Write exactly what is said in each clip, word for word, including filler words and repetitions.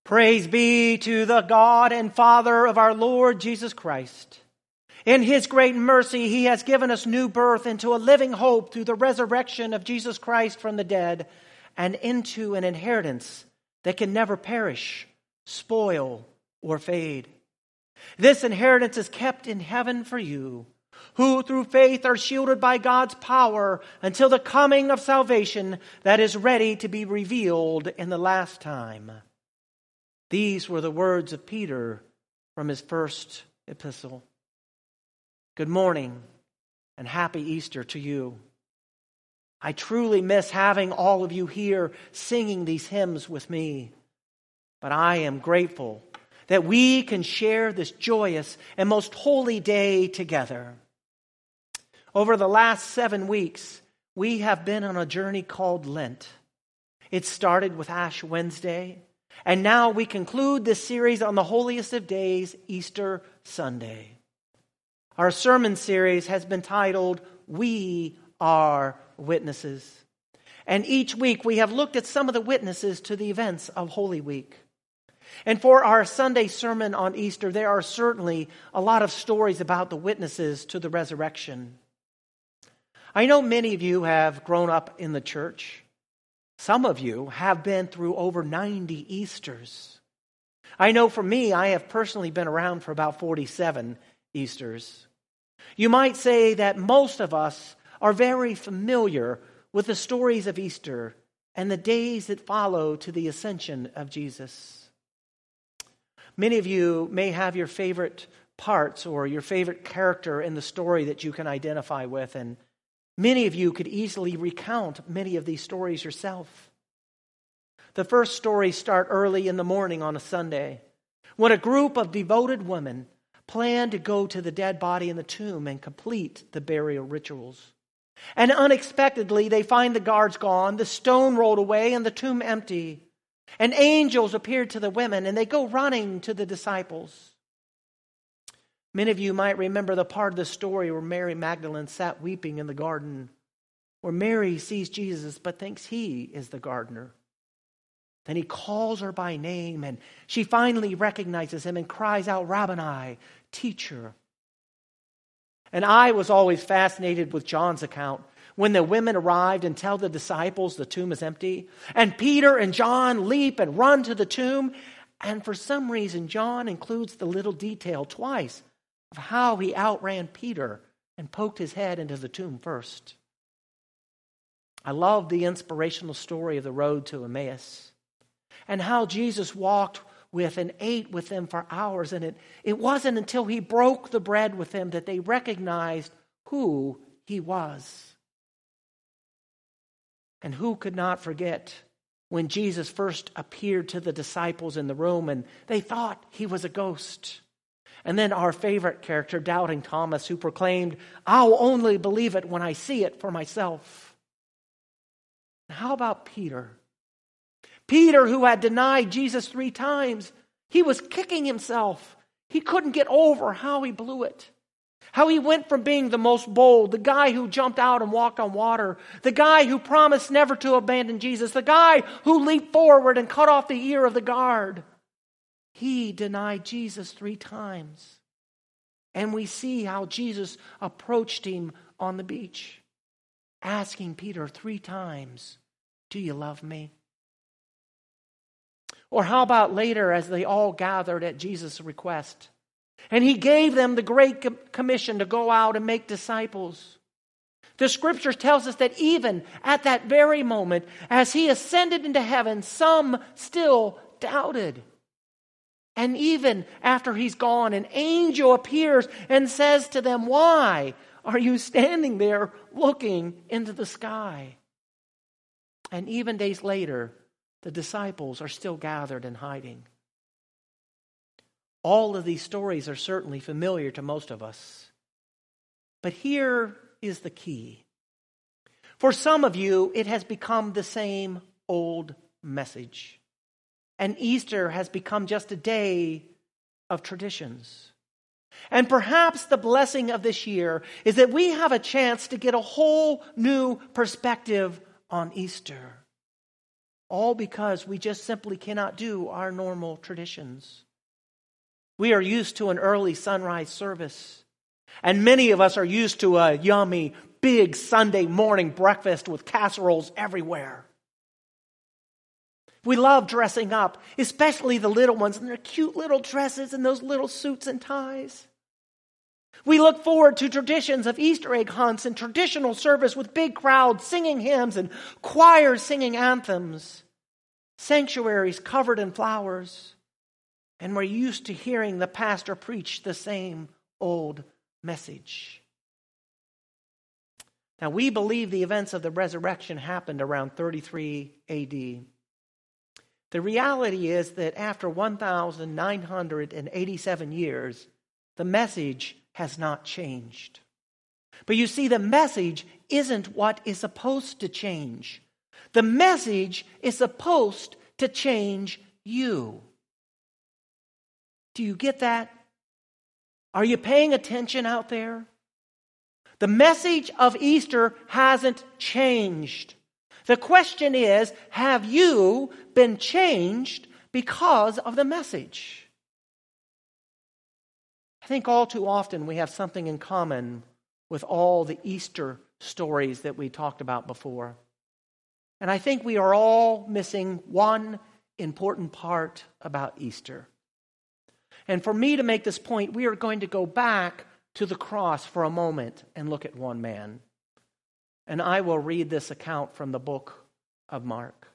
Praise be to the God and Father of our Lord Jesus Christ. In His great mercy, He has given us new birth into a living hope through the resurrection of Jesus Christ from the dead and into an inheritance that can never perish, spoil, or fade. This inheritance is kept in heaven for you, who through faith are shielded by God's power until the coming of salvation that is ready to be revealed in the last time. These were the words of Peter from his first epistle. Good morning and happy Easter to you. I truly miss having all of you here singing these hymns with me, but I am grateful that we can share this joyous and most holy day together. Over the last seven weeks, we have been on a journey called Lent. It started with Ash Wednesday, and now we conclude this series on the holiest of days, Easter Sunday. Our sermon series has been titled, We Are Witnesses. And each week we have looked at some of the witnesses to the events of Holy Week. And for our Sunday sermon on Easter, there are certainly a lot of stories about the witnesses to the resurrection. I know many of you have grown up in the church. Some of you have been through over ninety Easters. I know for me, I have personally been around for about forty-seven Easters. You might say that most of us are very familiar with the stories of Easter and the days that follow to the ascension of Jesus. Many of you may have your favorite parts or your favorite character in the story that you can identify with, and many of you could easily recount many of these stories yourself. The first stories start early in the morning on a Sunday, when a group of devoted women plan to go to the dead body in the tomb and complete the burial rituals. And unexpectedly, they find the guards gone, the stone rolled away, and the tomb empty. And angels appeared to the women, and they go running to the disciples. Many of you might remember the part of the story where Mary Magdalene sat weeping in the garden, where Mary sees Jesus but thinks He is the gardener. Then He calls her by name, and she finally recognizes Him and cries out, Rabboni, teacher. And I was always fascinated with John's account when the women arrived and tell the disciples the tomb is empty. And Peter and John leap and run to the tomb. And for some reason, John includes the little detail twice of how he outran Peter and poked his head into the tomb first. I love the inspirational story of the road to Emmaus and how Jesus walked with and ate with them for hours. And it, it wasn't until He broke the bread with them that they recognized who He was. And who could not forget when Jesus first appeared to the disciples in the room and they thought He was a ghost? And then our favorite character, Doubting Thomas, who proclaimed, I'll only believe it when I see it for myself. How about Peter? Peter, who had denied Jesus three times, he was kicking himself. He couldn't get over how he blew it. How he went from being the most bold, the guy who jumped out and walked on water, the guy who promised never to abandon Jesus, the guy who leaped forward and cut off the ear of the guard. He denied Jesus three times. And we see how Jesus approached him on the beach, asking Peter three times, do you love me? Or how about later as they all gathered at Jesus' request, and He gave them the great commission to go out and make disciples. The Scripture tells us that even at that very moment, as He ascended into heaven, some still doubted. And even after He's gone, an angel appears and says to them, why are you standing there looking into the sky? And even days later, the disciples are still gathered and hiding. All of these stories are certainly familiar to most of us. But here is the key. For some of you, it has become the same old message. And Easter has become just a day of traditions. And perhaps the blessing of this year is that we have a chance to get a whole new perspective on Easter. all because we just simply cannot do our normal traditions. We are used to an early sunrise service, and many of us are used to a yummy, big Sunday morning breakfast with casseroles everywhere. We love dressing up, especially the little ones in their cute little dresses and those little suits and ties. We look forward to traditions of Easter egg hunts and traditional service with big crowds singing hymns and choirs singing anthems, sanctuaries covered in flowers, and we're used to hearing the pastor preach the same old message. Now, we believe the events of the resurrection happened around thirty-three A D. The reality is that after one thousand nine hundred eighty-seven years, the message has not changed. But you see, the message isn't what is supposed to change. The message is supposed to change you. Do you get that? Are you paying attention out there? The message of Easter hasn't changed. The question is, have you been changed because of the message? I think all too often we have something in common with all the Easter stories that we talked about before. And I think we are all missing one important part about Easter. And for me to make this point, we are going to go back to the cross for a moment and look at one man. And I will read this account from the book of Mark.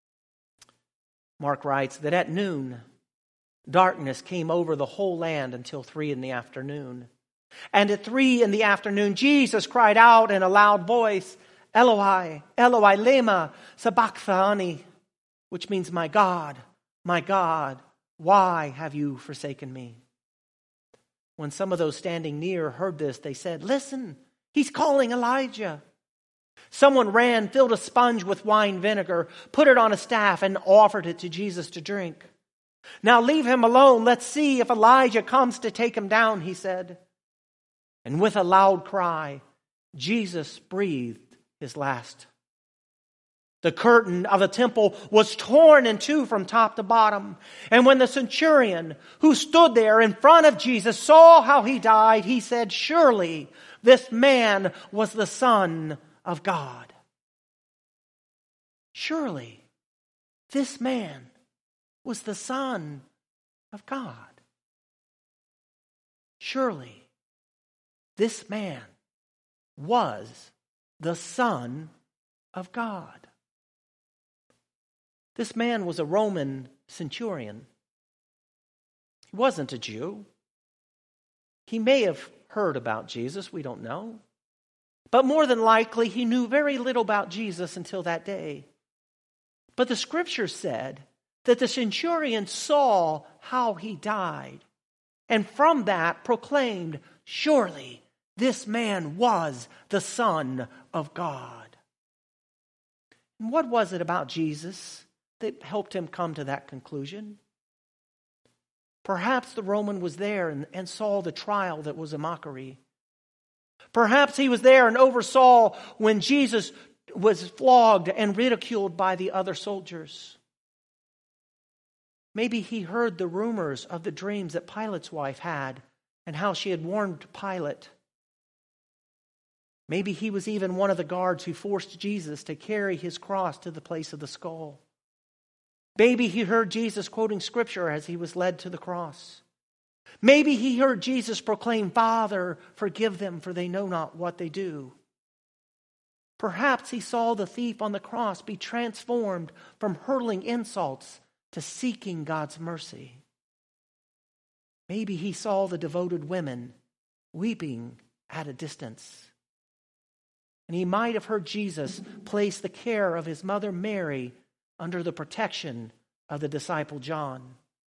Mark writes that at noon, darkness came over the whole land until three in the afternoon. And at three in the afternoon, Jesus cried out in a loud voice, Eloi, Eloi, lema sabachthani, which means, my God, my God, why have you forsaken me? When some of those standing near heard this, they said, listen, he's calling Elijah. Someone ran, filled a sponge with wine vinegar, put it on a staff, and offered it to Jesus to drink. Now leave him alone. Let's see if Elijah comes to take him down, he said. And with a loud cry, Jesus breathed his last. The curtain of the temple was torn in two from top to bottom. And when the centurion who stood there in front of Jesus saw how he died, he said, surely this man was the Son of God. Surely this man was the Son of God. Surely this man was the Son of God. This man was a Roman centurion. He wasn't a Jew. He may have heard about Jesus, we don't know. But more than likely, he knew very little about Jesus until that day. But the scripture said that the centurion saw how he died, and from that proclaimed, surely this man was the Son of God. And what was it about Jesus that helped him come to that conclusion? Perhaps the Roman was there and, and saw the trial that was a mockery. Perhaps he was there and oversaw when Jesus was flogged and ridiculed by the other soldiers. Maybe he heard the rumors of the dreams that Pilate's wife had and how she had warned Pilate. Maybe he was even one of the guards who forced Jesus to carry his cross to the place of the skull. Maybe he heard Jesus quoting scripture as he was led to the cross. Maybe he heard Jesus proclaim, Father, forgive them, for they know not what they do. Perhaps he saw the thief on the cross be transformed from hurling insults to seeking God's mercy. Maybe he saw the devoted women weeping at a distance. And he might have heard Jesus place the care of his mother Mary under the protection of the disciple John.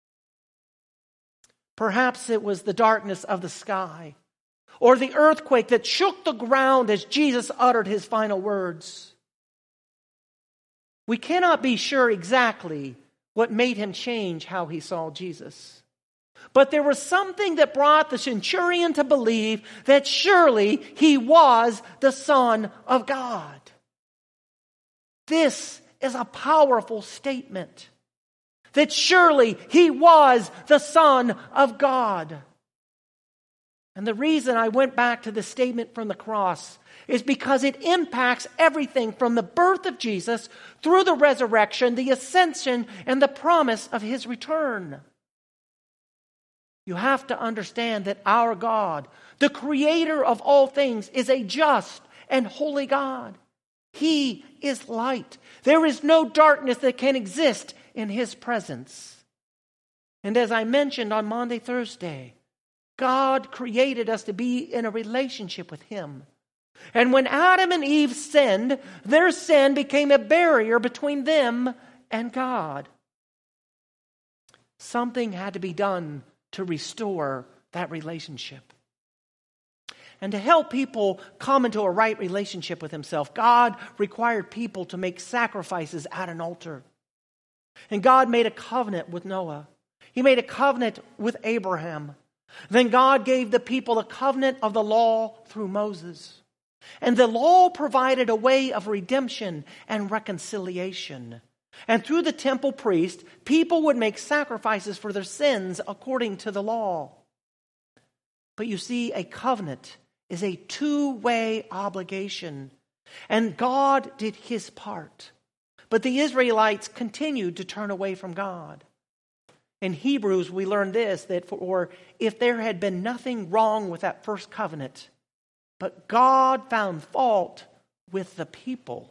Perhaps it was the darkness of the sky or the earthquake that shook the ground as Jesus uttered his final words. We cannot be sure exactly what made him change how he saw Jesus. But there was something that brought the centurion to believe that surely he was the Son of God. This is a powerful statement. That surely he was the Son of God. And the reason I went back to the statement from the cross is because it impacts everything from the birth of Jesus through the resurrection, the ascension, and the promise of his return. You have to understand that our God, the creator of all things, is a just and holy God. He is light. There is no darkness that can exist in his presence. And as I mentioned on Maundy Thursday, God created us to be in a relationship with him. And when Adam and Eve sinned, their sin became a barrier between them and God. Something had to be done to restore that relationship. And to help people come into a right relationship with himself, God required people to make sacrifices at an altar. And God made a covenant with Noah. He made a covenant with Abraham. Then God gave the people a covenant of the law through Moses. And the law provided a way of redemption and reconciliation. And through the temple priest, people would make sacrifices for their sins according to the law. But you see, a covenant is a two-way obligation. And God did his part. But the Israelites continued to turn away from God. In Hebrews, we learn this, that for if there had been nothing wrong with that first covenant, but God found fault with the people.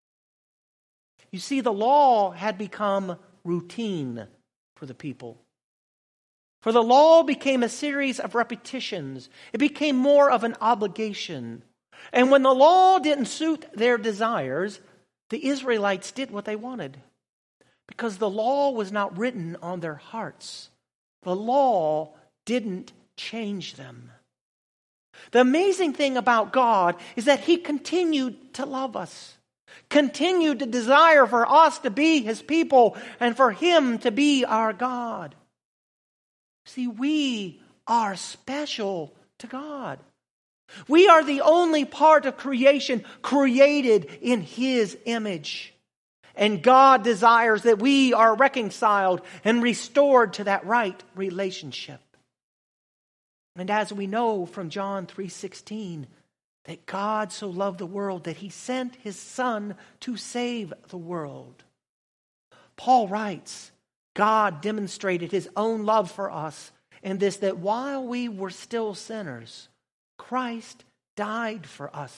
You see, the law had become routine for the people. For the law became a series of repetitions. It became more of an obligation. And when the law didn't suit their desires, the Israelites did what they wanted. Because the law was not written on their hearts. The law didn't change them. The amazing thing about God is that he continued to love us. Continued to desire for us to be his people and for him to be our God. See, we are special to God. We are the only part of creation created in his image. And God desires that we are reconciled and restored to that right relationship. And as we know from John three sixteen, that God so loved the world that he sent his Son to save the world. Paul writes, God demonstrated his own love for us in this, that while we were still sinners, Christ died for us.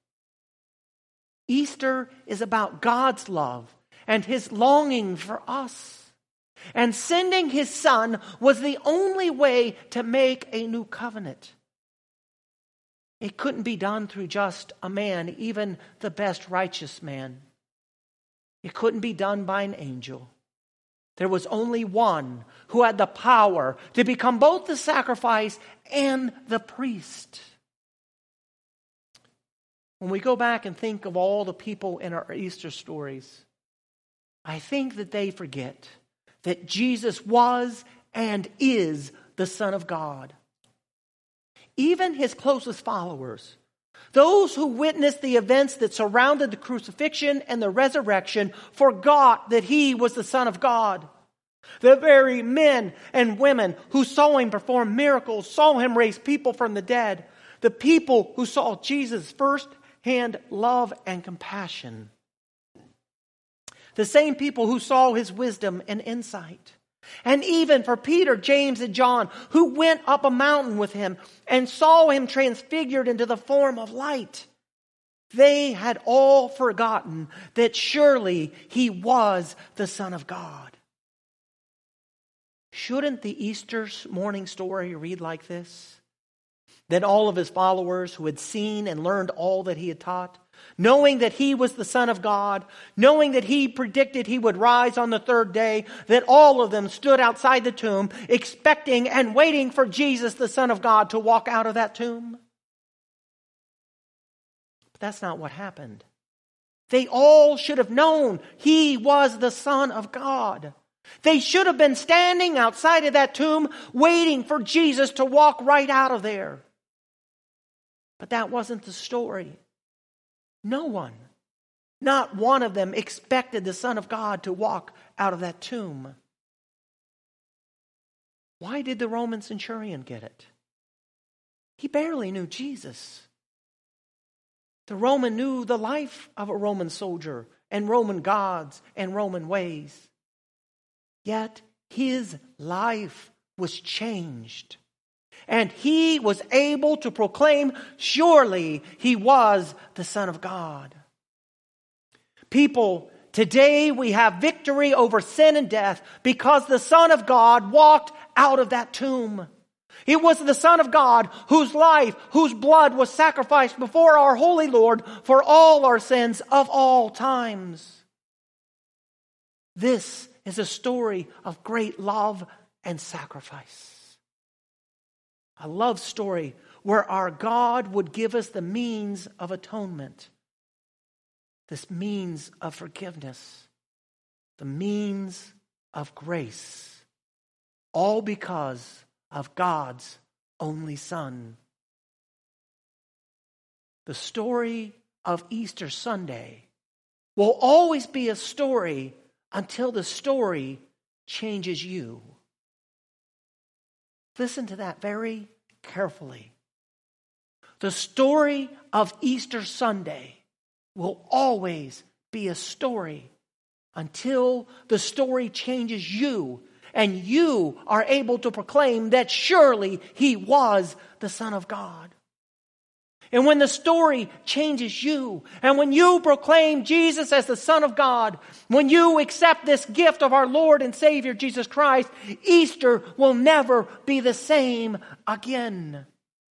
Easter is about God's love and his longing for us. And sending his Son was the only way to make a new covenant. It couldn't be done through just a man, even the best righteous man. It couldn't be done by an angel. There was only one who had the power to become both the sacrifice and the priest. When we go back and think of all the people in our Easter stories, I think that they forget that Jesus was and is the Son of God. Even his closest followers, those who witnessed the events that surrounded the crucifixion and the resurrection, forgot that he was the Son of God. The very men and women who saw him perform miracles, saw him raise people from the dead, the people who saw Jesus' first-hand love and compassion. The same people who saw his wisdom and insight. And even for Peter, James, and John, who went up a mountain with him and saw him transfigured into the form of light. They had all forgotten that surely he was the Son of God. Shouldn't the Easter morning story read like this? That all of his followers who had seen and learned all that he had taught, knowing that he was the Son of God, knowing that he predicted he would rise on the third day, that all of them stood outside the tomb, expecting and waiting for Jesus, the Son of God, to walk out of that tomb. But that's not what happened. They all should have known he was the Son of God. They should have been standing outside of that tomb, waiting for Jesus to walk right out of there. But that wasn't the story. No one, Not one of them expected the Son of God to walk out of that tomb. Why did the Roman centurion get it? He barely knew Jesus. The Roman knew the life of a Roman soldier and Roman gods and Roman ways. Yet his life was changed. And he was able to proclaim, surely he was the Son of God. People, today we have victory over sin and death because the Son of God walked out of that tomb. It was the Son of God whose life, whose blood was sacrificed before our holy Lord for all our sins of all times. This is a story of great love and sacrifice. A love story where our God would give us the means of atonement, this means of forgiveness, the means of grace, all because of God's only Son. The story of Easter Sunday will always be a story until the story changes you. Listen to that very carefully. The story of Easter Sunday will always be a story until the story changes you and you are able to proclaim that surely he was the Son of God. And when the story changes you, and when you proclaim Jesus as the Son of God, when you accept this gift of our Lord and Savior Jesus Christ, Easter will never be the same again.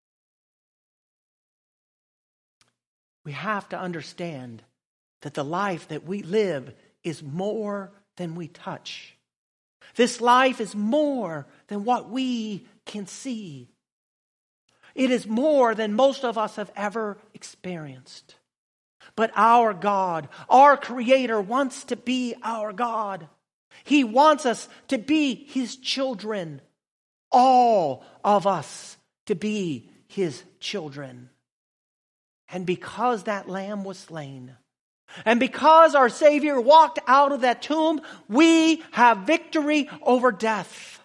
We have to understand that the life that we live is more than we touch. This life is more than what we can see. It is more than most of us have ever experienced. But our God, our Creator, wants to be our God. He wants us to be His children. All of us to be His children. And because that Lamb was slain, and because our Savior walked out of that tomb, we have victory over death.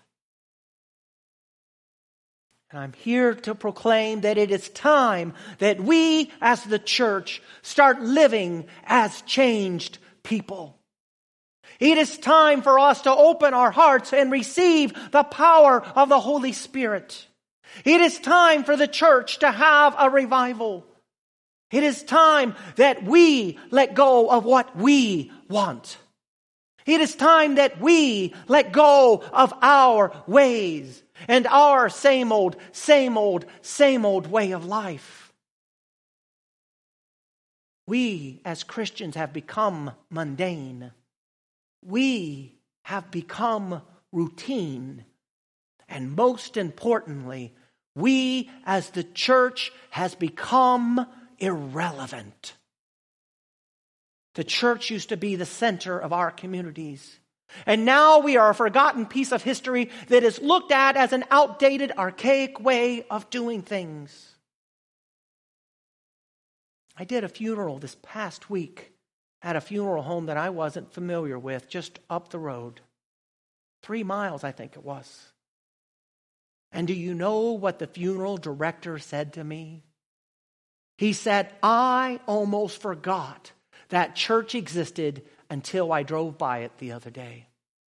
And I'm here to proclaim that it is time that we as the church start living as changed people. It is time for us to open our hearts and receive the power of the Holy Spirit. It is time for the church to have a revival. It is time that we let go of what we want. It is time that we let go of our ways and our same old, same old, same old way of life. We as Christians have become mundane. We have become routine. And most importantly, we as the church has become irrelevant. The church used to be the center of our communities. And now we are a forgotten piece of history that is looked at as an outdated, archaic way of doing things. I did a funeral this past week at a funeral home that I wasn't familiar with, just up the road. Three miles, I think it was. And do you know what the funeral director said to me? He said, I almost forgot that church existed until I drove by it the other day.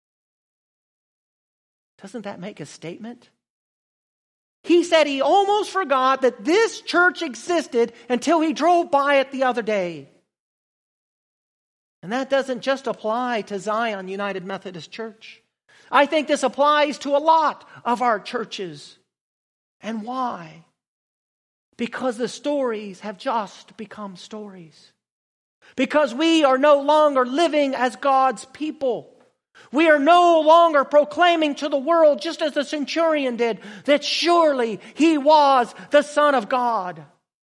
Doesn't that make a statement? He said he almost forgot that this church existed until he drove by it the other day. And that doesn't just apply to Zion United Methodist Church. I think this applies to a lot of our churches. And why? Because the stories have just become stories. Because we are no longer living as God's people. We are no longer proclaiming to the world, just as the centurion did, that surely he was the Son of God.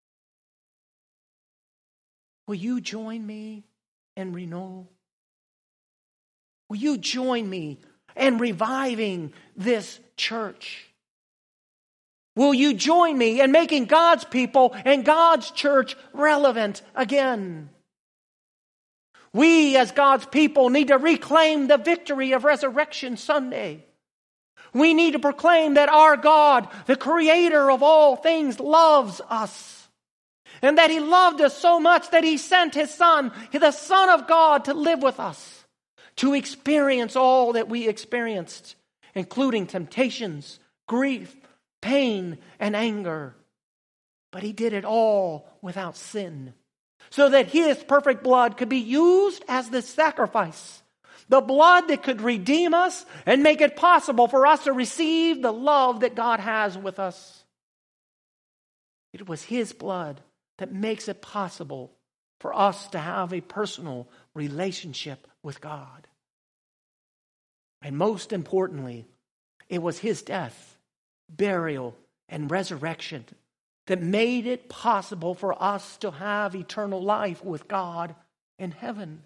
Will you join me in renewal? Will you join me in reviving this church? Will you join me in making God's people and God's church relevant again? We, as God's people, need to reclaim the victory of Resurrection Sunday. We need to proclaim that our God, the Creator of all things, loves us. And that He loved us so much that He sent His Son, the Son of God, to live with us, to experience all that we experienced, including temptations, grief, pain, and anger. But He did it all without sin, so that His perfect blood could be used as the sacrifice, the blood that could redeem us and make it possible for us to receive the love that God has with us. It was His blood that makes it possible for us to have a personal relationship with God. And most importantly, it was His death, burial, and resurrection that made it possible for us to have eternal life with God in heaven.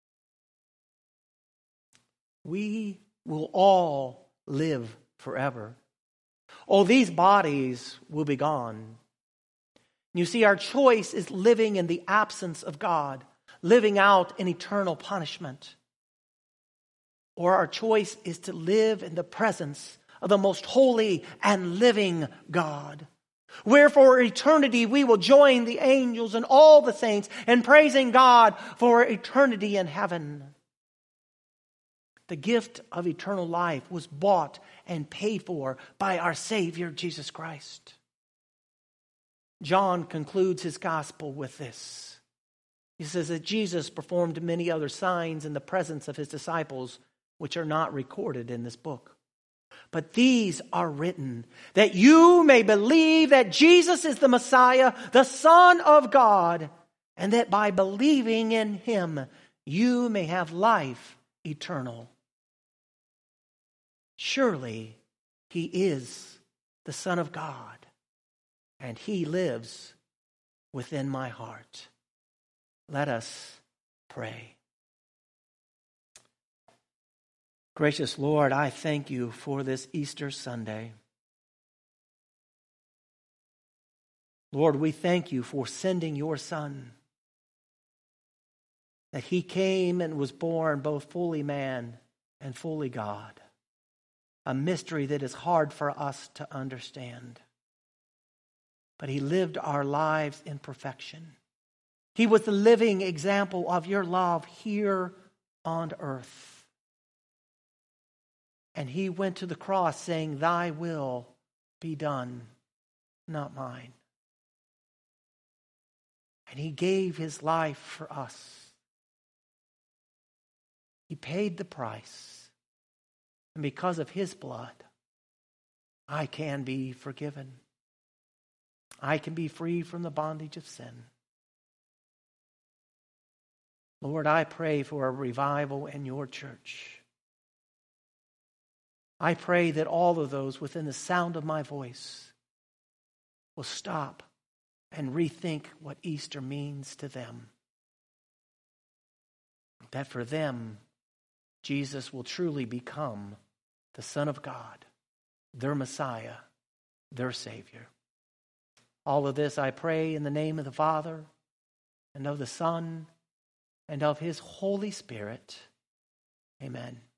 We will all live forever. Oh, these bodies will be gone. You see, our choice is living in the absence of God, living out in eternal punishment. Or our choice is to live in the presence of the most holy and living God, where for eternity we will join the angels and all the saints in praising God for eternity in heaven. The gift of eternal life was bought and paid for by our Savior, Jesus Christ. John concludes his gospel with this. He says that Jesus performed many other signs in the presence of His disciples, which are not recorded in this book. But these are written that you may believe that Jesus is the Messiah, the Son of God, and that by believing in Him, you may have life eternal. Surely He is the Son of God, and He lives within my heart. Let us pray. Gracious Lord, I thank You for this Easter Sunday. Lord, we thank You for sending Your Son, that He came and was born both fully man and fully God. A mystery that is hard for us to understand. But He lived our lives in perfection. He was the living example of Your love here on earth. And He went to the cross saying, Thy will be done, not mine. And He gave His life for us. He paid the price. And because of His blood, I can be forgiven. I can be free from the bondage of sin. Lord, I pray for a revival in Your church. I pray that all of those within the sound of my voice will stop and rethink what Easter means to them. That for them, Jesus will truly become the Son of God, their Messiah, their Savior. All of this I pray in the name of the Father, and of the Son, and of His Holy Spirit. Amen.